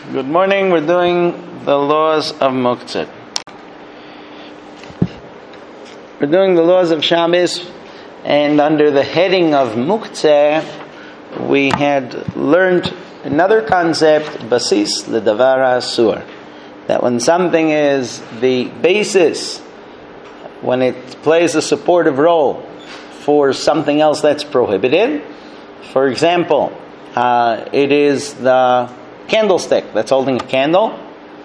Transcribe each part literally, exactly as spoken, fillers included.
Good morning. We're doing the laws of Muktzah. We're doing the laws of Shabbos, and under the heading of Muktzah, we had learned another concept, basis ledavar asur, that when something is the basis, when it plays a supportive role for something else that's prohibited. For example, uh, it is the candlestick that's holding a candle.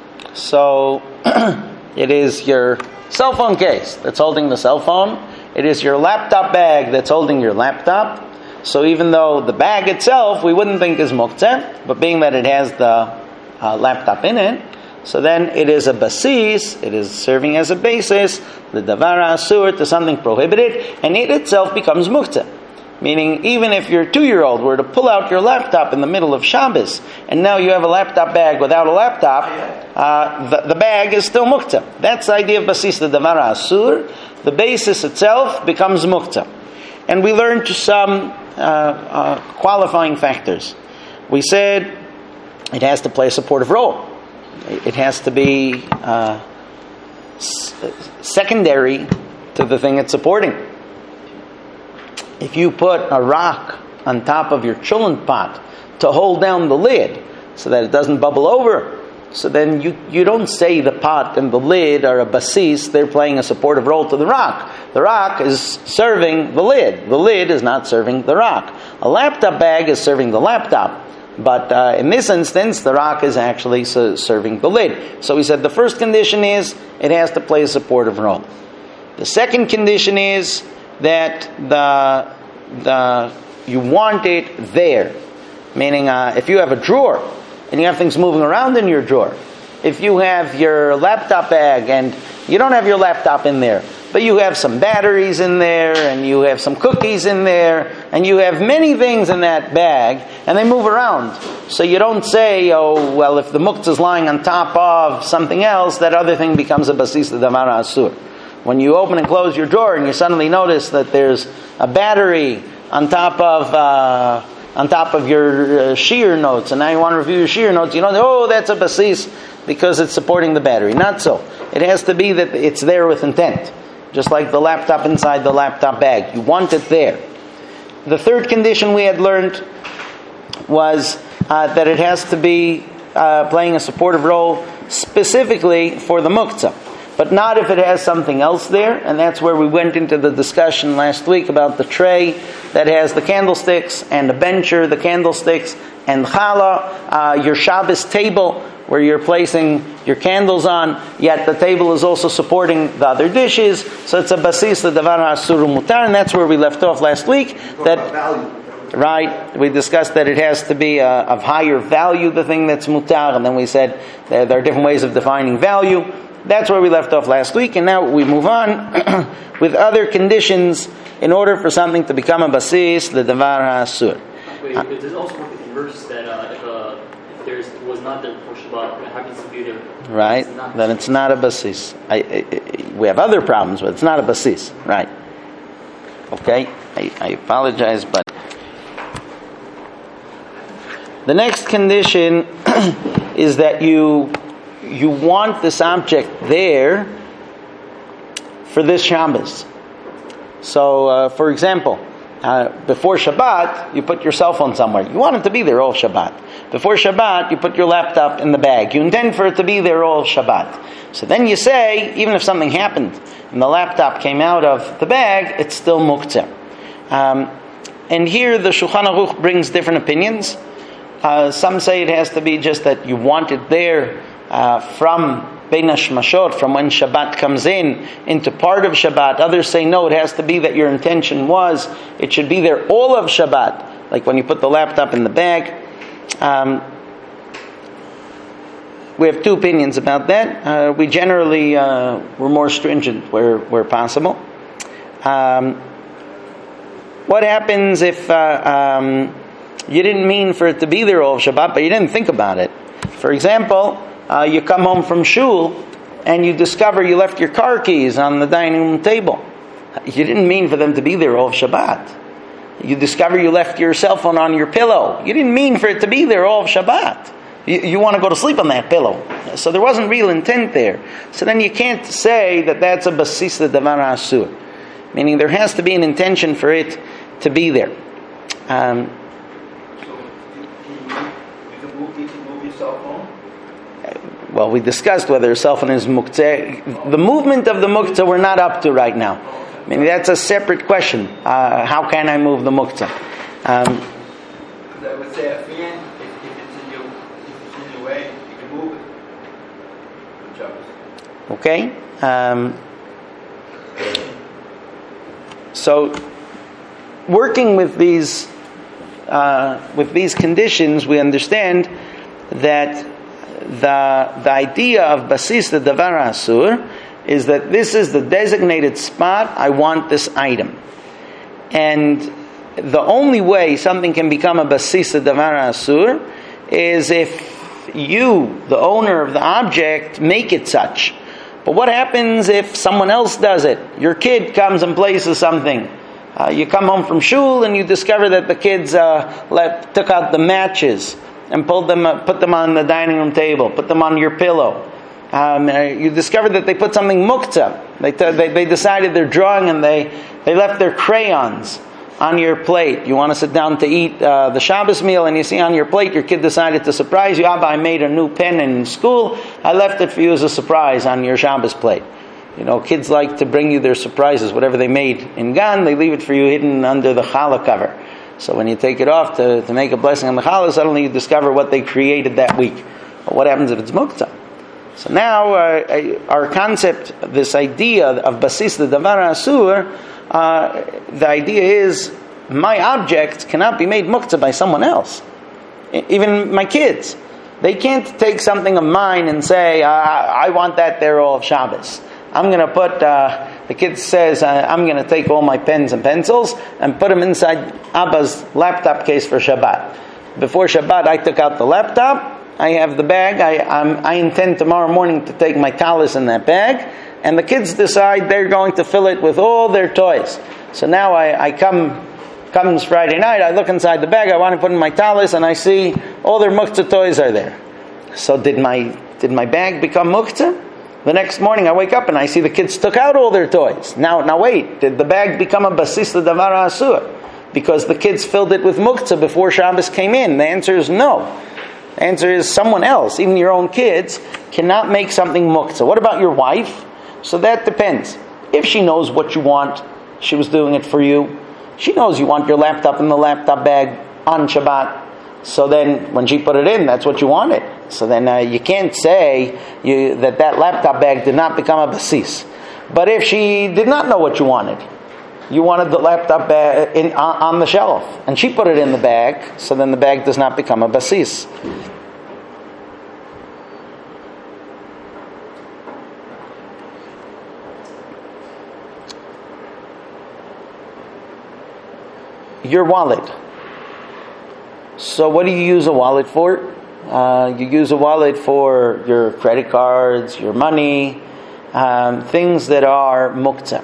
So it is your cell phone case that's holding the cell phone. It is your laptop bag that's holding your laptop. So even though the bag itself we wouldn't think is muktzeh, but being that it has the uh, laptop in it, so then it is a basis, it is serving as a basis, the davar asur, to something prohibited, and it itself becomes muktzeh. Meaning, even if your two-year-old were to pull out your laptop in the middle of Shabbos, and now you have a laptop bag without a laptop, uh, the, the bag is still muktzah. That's the idea of basis, the davar asur. The basis itself becomes muktzah. And we learned some uh, uh, qualifying factors. We said it has to play a supportive role. It has to be uh, s- secondary to the thing it's supporting. If you put a rock on top of your cholent pot to hold down the lid so that it doesn't bubble over, so then you, you don't say the pot and the lid are a basis, they're playing a supportive role to the rock. The rock is serving the lid. The lid is not serving the rock. A laptop bag is serving the laptop. But uh, in this instance, the rock is actually so serving the lid. So we said the first condition is it has to play a supportive role. The second condition is that the the you want it there. Meaning, uh, if you have a drawer and you have things moving around in your drawer, if you have your laptop bag and you don't have your laptop in there, but you have some batteries in there, and you have some cookies in there, and you have many things in that bag, and they move around. So you don't say, oh, well, if the muktzah is lying on top of something else, that other thing becomes a basis ledavar asur. When you open and close your drawer, and you suddenly notice that there's a battery on top of uh, on top of your uh, shear notes, and now you want to review your shear notes, you don't say, oh, that's a basis because it's supporting the battery. Not so. It has to be that it's there with intent. Just like the laptop inside the laptop bag. You want it there. The third condition we had learned was uh, that it has to be uh, playing a supportive role specifically for the muktzah. But not if it has something else there. And that's where we went into the discussion last week about the tray that has the candlesticks and the bencher, the candlesticks and challah, uh, your Shabbos table where you're placing your candles on, yet the table is also supporting the other dishes. So it's a basis ledavar asur mutar, and that's where we left off last week. That right, we discussed that it has to be uh, of higher value, the thing that's mutar, and then we said there, there are different ways of defining value. That's where we left off last week, and now we move on with other conditions in order for something to become a basis ledavar asur. Wait, uh, there's also one converse that uh, if, uh, if there was not there for Shabbat, it happens to be there. Right, it's then it's not a basis. I, I, we have other problems, but it's not a basis. Right. Okay, I, I apologize, but the next condition is that you you want this object there for this Shabbos. So, uh, for example, uh, before Shabbat, you put your cell phone somewhere. You want it to be there all Shabbat. Before Shabbat, you put your laptop in the bag. You intend for it to be there all Shabbat. So then you say, even if something happened and the laptop came out of the bag, it's still muktzah. Um, and here the Shulchan Aruch brings different opinions. Uh, some say it has to be just that you want it there uh, from Bein HaShmashot, from when Shabbat comes in, into part of Shabbat. Others say no, it has to be that your intention was, it should be there all of Shabbat, like when you put the laptop in the bag. Um, we have two opinions about that. Uh, we generally, uh, we're more stringent where, where possible. Um, what happens if uh, um, you didn't mean for it to be there all of Shabbat, but you didn't think about it? For example, Uh, you come home from shul and you discover you left your car keys on the dining room table. You didn't mean for them to be there all of Shabbat. You discover you left your cell phone on your pillow. You didn't mean for it to be there all of Shabbat. You, you want to go to sleep on that pillow. So there wasn't real intent there. So then you can't say that that's a basis l'davar asur. Meaning there has to be an intention for it to be there. Um, so you can move, you can move your cell phone? well, we discussed whether a cell phone is muktzeh. The movement of the muktzeh we're not up to right now. I mean, that's a separate question. Uh, how can I move the muktzeh? Um, Because I would say a fan, if, if it's in your if it's in your way, you can move it. Good job. okay? Um, so, working with these uh, with these conditions, we understand that the the idea of basis the davar asur is that this is the designated spot. I want this item, and the only way something can become a basis the davar asur is if you, the owner of the object, make it such. But what happens if someone else does it? Your kid comes and places something. Uh, you come home from shul and you discover that the kids uh, let, took out the matches and pulled them, uh, put them on the dining room table, put them on your pillow. Um, uh, you discover that they put something muktzah. They, t- they they decided they're drawing and they, they left their crayons on your plate. You want to sit down to eat uh, the Shabbos meal, and you see on your plate your kid decided to surprise you. Abba, I made a new pen in school. I left it for you as a surprise on your Shabbos plate. You know, kids like to bring you their surprises. Whatever they made in Gan, they leave it for you hidden under the challah cover. So when you take it off to, to make a blessing on the challah, suddenly you discover what they created that week. But what happens if it's muktzah? So now uh, our concept, this idea of basis the davar asur, uh, the idea is my object cannot be made muktzah by someone else. Even my kids. They can't take something of mine and say, I, I want that there all of Shabbos. I'm going to put, uh, the kid says, uh, I'm going to take all my pens and pencils and put them inside Abba's laptop case for Shabbat. Before Shabbat, I took out the laptop. I have the bag. I I'm, I intend tomorrow morning to take my talis in that bag. And the kids decide they're going to fill it with all their toys. So now I, I come, comes Friday night, I look inside the bag, I want to put in my talis, and I see all their muktzah toys are there. So did my did my bag become muktzah? The next morning I wake up and I see the kids took out all their toys. Now, now wait, did the bag become a basis l'davar asur? Because the kids filled it with muktzah before Shabbos came in. The answer is no. The answer is someone else, even your own kids, cannot make something muktzah. What about your wife? So that depends. If she knows what you want, she was doing it for you. She knows you want your laptop in the laptop bag on Shabbat. So then, when she put it in, that's what you wanted. So then uh, you can't say you, that that laptop bag did not become a basis. But if she did not know what you wanted, you wanted the laptop bag in, on, on the shelf, and she put it in the bag, so then the bag does not become a basis. Your wallet. So what do you use a wallet for? Uh, you use a wallet for your credit cards, your money, um, things that are muktzah.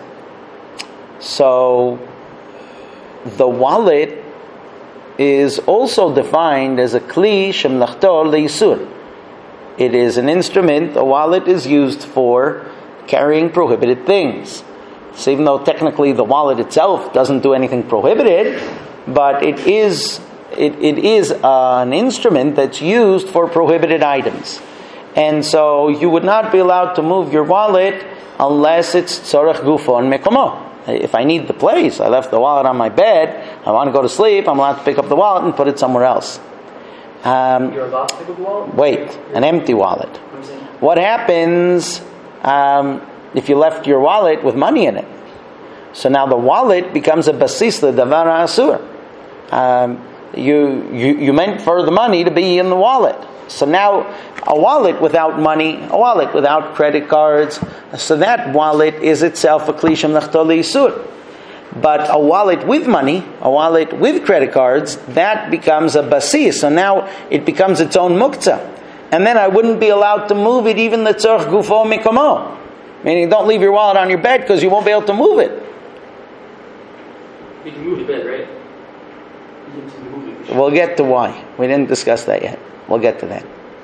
So the wallet is also defined as a kli shemlachto leisur. It is an instrument. A wallet is used for carrying prohibited things. So even though technically the wallet itself doesn't do anything prohibited, but it is it, it is uh, an instrument that's used for prohibited items. And so you would not be allowed to move your wallet unless it's tzorech gufo and mekomo. If I need the place, I left the wallet on my bed, I want to go to sleep, I'm allowed to pick up the wallet and put it somewhere else. Um, You're allowed to pick up the wallet? Wait, an empty wallet. What happens um, if you left your wallet with money in it? So now the wallet becomes a basis l'davar asur. Um, you, you you meant for the money to be in the wallet. So now a wallet without money, a wallet without credit cards, so that wallet is itself a kli shemlachto leisur. But a wallet with money, a wallet with credit cards, that becomes a basis. So now it becomes its own muktzah. And then I wouldn't be allowed to move it even the tzorch gufo mikomo. Meaning don't leave your wallet on your bed because you won't be able to move it. You can move the bed, right? You can move it. We'll get to why. We didn't discuss that yet. We'll get to that.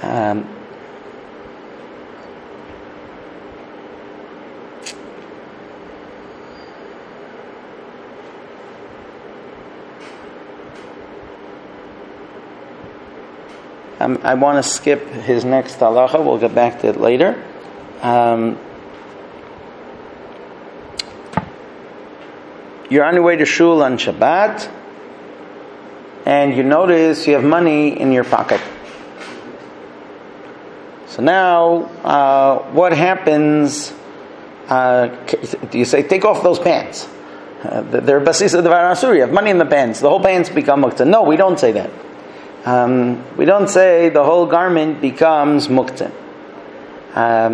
Um, um, I want to skip his next halacha. We'll get back to it later. Um, you're on your way to shul on Shabbat, and you notice you have money in your pocket. So now, uh, what happens? Uh, do you say, take off those pants? Uh, they're basis of the varasur. You have money in the pants. The whole pants become muktzah. No, we don't say that. Um, we don't say the whole garment becomes muktzah. Um,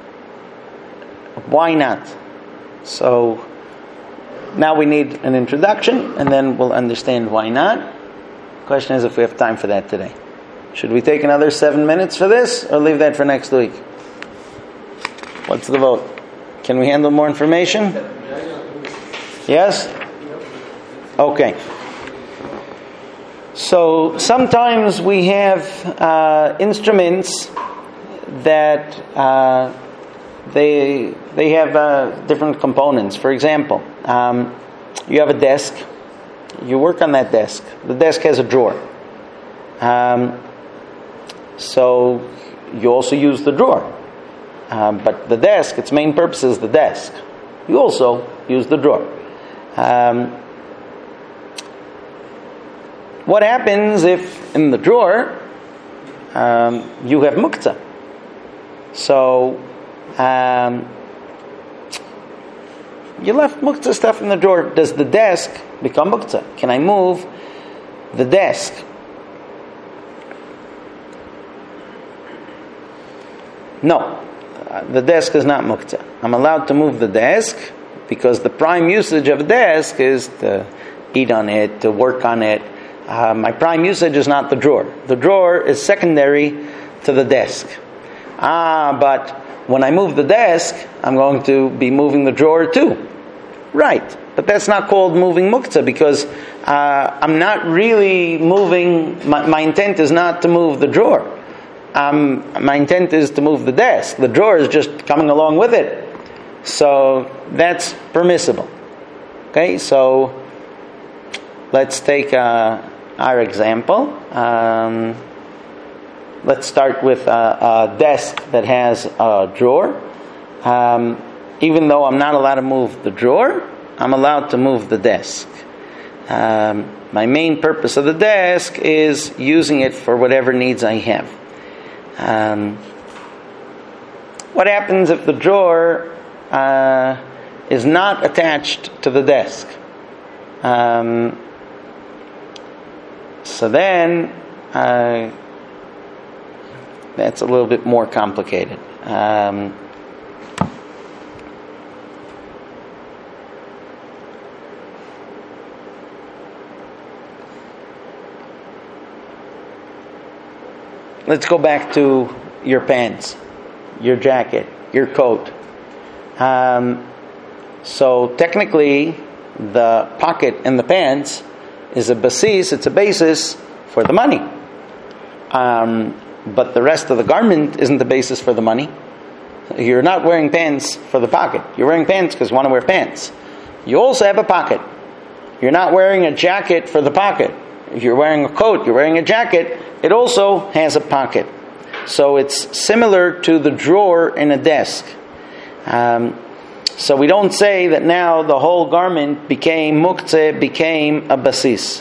why not? So now we need an introduction, and then we'll understand why not. The question is if we have time for that today. Should we take another seven minutes for this, or leave that for next week? What's the vote? Can we handle more information? Yes? Okay. So sometimes we have uh, instruments that uh, they they have uh, different components. For example, um, you have a desk. You work on that desk. The desk has a drawer. Um, so you also use the drawer. Um, but the desk, its main purpose is the desk. You also use the drawer. Um, what happens if in the drawer um, you have muktzah? So um, you left muktzah stuff in the drawer. Does the desk become muktzah? Can I move the desk? No. The desk is not muktzah. I'm allowed to move the desk because the prime usage of a desk is to eat on it, to work on it. Uh, my prime usage is not the drawer. The drawer is secondary to the desk. Ah, but when I move the desk, I'm going to be moving the drawer too. Right. But that's not called moving muktzah because uh, I'm not really moving, my, my intent is not to move the drawer. Um, my intent is to move the desk. The drawer is just coming along with it. So that's permissible. Okay, so let's take uh, our example. Um, let's start with a, a desk that has a drawer. Um, even though I'm not allowed to move the drawer, I'm allowed to move the desk. Um, my main purpose of the desk is using it for whatever needs I have. Um, what happens if the drawer uh, is not attached to the desk? Um, so then uh, that's a little bit more complicated. Um, Let's go back to your pants, your jacket, your coat. Um, so technically, the pocket in the pants is a basis, it's a basis for the money. Um, but the rest of the garment isn't the basis for the money. You're not wearing pants for the pocket. You're wearing pants because you want to wear pants. You also have a pocket. You're not wearing a jacket for the pocket. If you're wearing a coat, you're wearing a jacket, it also has a pocket. So it's similar to the drawer in a desk. Um, so we don't say that now the whole garment became muktzeh, became a basis.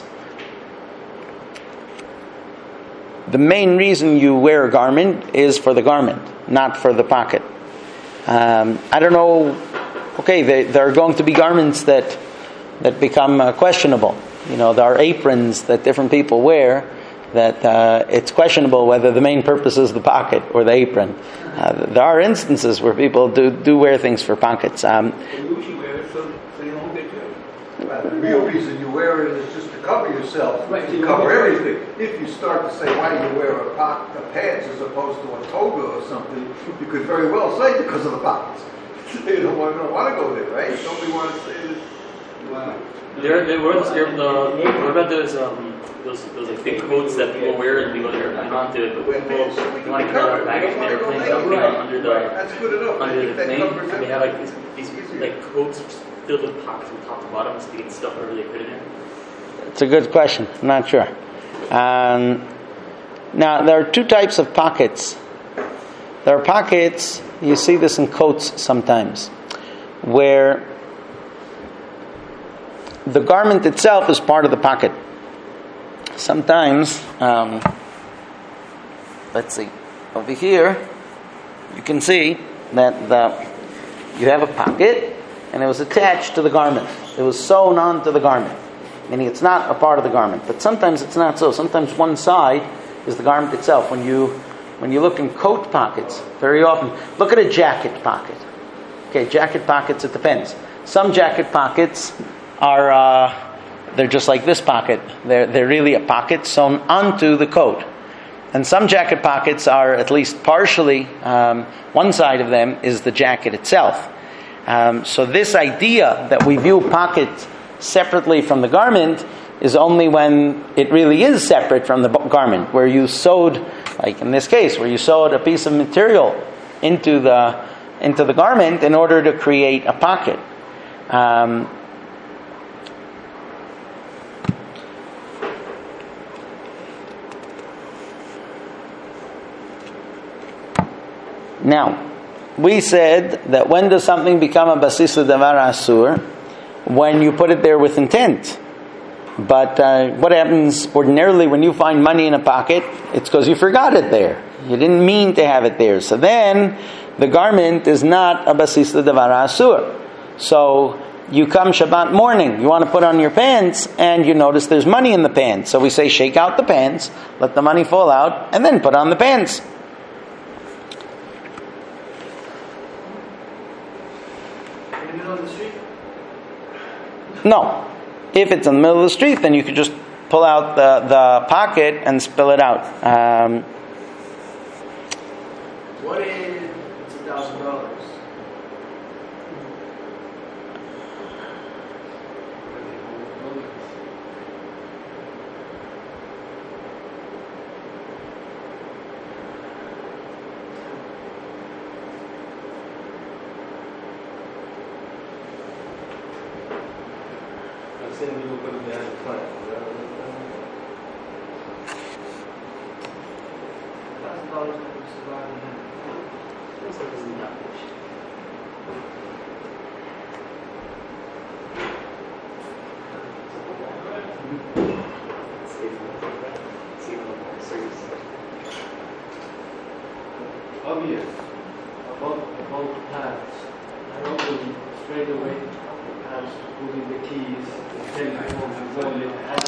The main reason you wear a garment is for the garment, not for the pocket. Um, I don't know, okay, they, there are going to be garments that, that become uh, questionable. You know, there are aprons that different people wear that uh, it's questionable whether the main purpose is the pocket or the apron. Uh, there are instances where people do, do wear things for pockets. Um, they usually wear it so, so you won't get hurt. Well, the real reason you wear it is just to cover yourself, right, to cover everything. If you start to say, why do you wear a, po- a pants as opposed to a toga or something, you could very well say because of the pockets. You don't want, don't want to go there, right? Nobody wants to say this. Wow. There, there was there, the what about those um, um, those those like big coats that people wear and people are hang on to it, but people they want to get out of the package and they're putting something on under the That's good enough. under the That plane, covers and they it. have like these, these like coats filled with pockets from top to bottom, so they can stuff whatever they put in there. It's a good question. I'm not sure. Um, now, there are two types of pockets. There are pockets, you see this in coats sometimes, where the garment itself is part of the pocket. Sometimes, um, let's see, over here, you can see that the, you have a pocket, and it was attached to the garment. It was sewn onto the garment, meaning it's not a part of the garment. But sometimes it's not so. Sometimes one side is the garment itself. When you when you look in coat pockets, very often, look at a jacket pocket. Okay, jacket pockets, it depends. Some jacket pockets are uh, they're just like this pocket. They're they're really a pocket sewn onto the coat. And some jacket pockets are at least partially, um, one side of them is the jacket itself. Um, so this idea that we view pockets separately from the garment is only when it really is separate from the garment, where you sewed, like in this case, where you sewed a piece of material into the into the garment in order to create a pocket. Um, now, we said that when does something become a basis l'davar asur? When you put it there with intent. But uh, what happens ordinarily when you find money in a pocket? It's because you forgot it there. You didn't mean to have it there. So then, the garment is not a basis l'davar asur. So, you come Shabbat morning, you want to put on your pants, and you notice there's money in the pants. So we say, shake out the pants, let the money fall out, and then put on the pants. No. If it's in the middle of the street, then you could just pull out the, the pocket and spill it out. Um, what if it's a thousand dollars? Obvious about about the plants. I don't really straight away as putting the keys, the telephone, and all it.